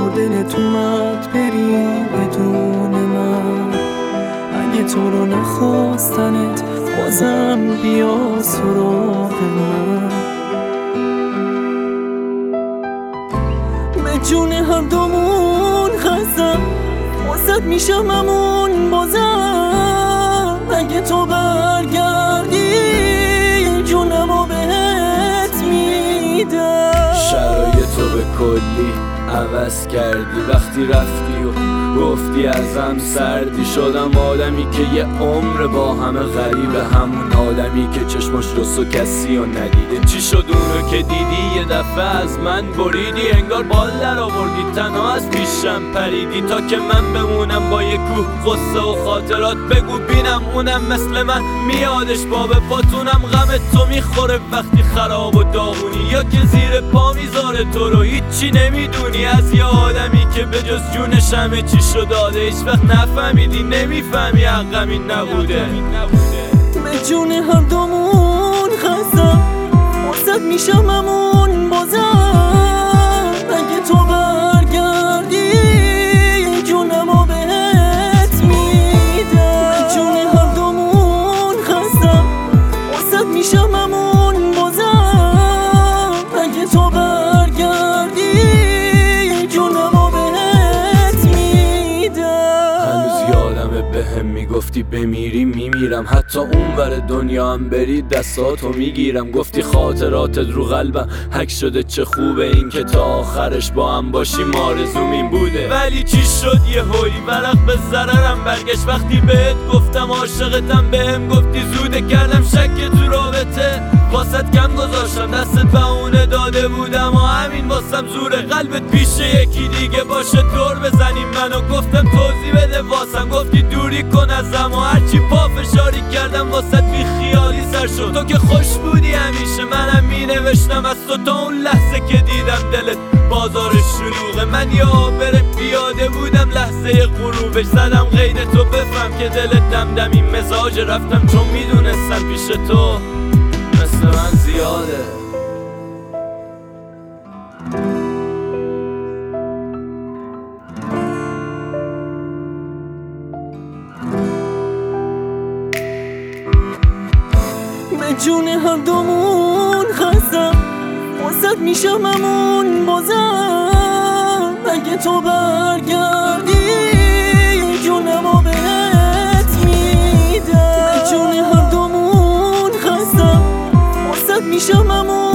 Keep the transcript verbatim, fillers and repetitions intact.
و دلت اومد بری بدون من، اگه تو رو نخواستنت بازم بیا سراغ من. به جون هر دومون خستم، واسد میشم همون بازم، اگه تو برگردی جونمو بهت میدم. شرایطو به کلی عوض کردی وقتی رفتی و گفتی ازم سردی. شدم آدمی که یه عمر با همه غریبه، همون آدمی که چشماش رسو کسی و ندیده. چی شد اونو که دیدی یه دفعه از من بریدی، انگار بال در آوردی تنها از پیشم پریدی. تا که من بمونم با یه کوه غصه و خاطرات، بگو بینم اونم مثل من میادش باب باتونم. غم تو میخوره وقتی خراب و داغونی، یا که زیر پا میذاره تو رو هیچی نمیدونی. از یه آدمی که به جز جونش همه چی شو داده، هیچ وقت نفهمیدی نمیفهمی حقم این نبوده. به جون هر دومون خستم، واسد میشم همون بازم، اگه تو برگردی جونمو بهت میدم. به جون هر دومون خستم، واسد میشم همون بازم، اگه تو برگردی جونمو بهت میدم. هنوز یادمه بهم میگفتی بمیری میمیرم، حتی اون ور دنیا هم بری دستاتو میگیرم. گفتی خاطراتت رو قلبم حک شده، چه خوبه این که تا آخرش با هم باشیم، آرزوم این بوده. ولی چی شد یه هوی ورق به ضررم برگشت، وقتی بهت گفتم عاشقتم بهم گفتی زوده. کردم شک تو رابطه واسط کم گذاشتم، دستت بهونه داده بودم و همین واسم زوره. قلبت پیش یکی دیگه باشه دور بزنیم منو، گفتم توضیح بده واسم، گفتی دوری کن ازم و هرچی پا فشاری کردم واسط بی خیالی سر شد. تو که خوش بودی همیشه، منم می نوشتم از تو تا اون لحظه که دیدم دلت بازار شلوغه. من یه آبر پیاده بودم لحظه غروبش، زدم قید تو بفهم که دلت دمدمی مزاج. رفتم چون میدونستم پیش تو مثل من زیاده. به جون هر دومون خستم، واسد میشم همون بازم، اگه تو برگردی جونمو بهت میدم. به جون هر دومون خستم، واسد میشم همون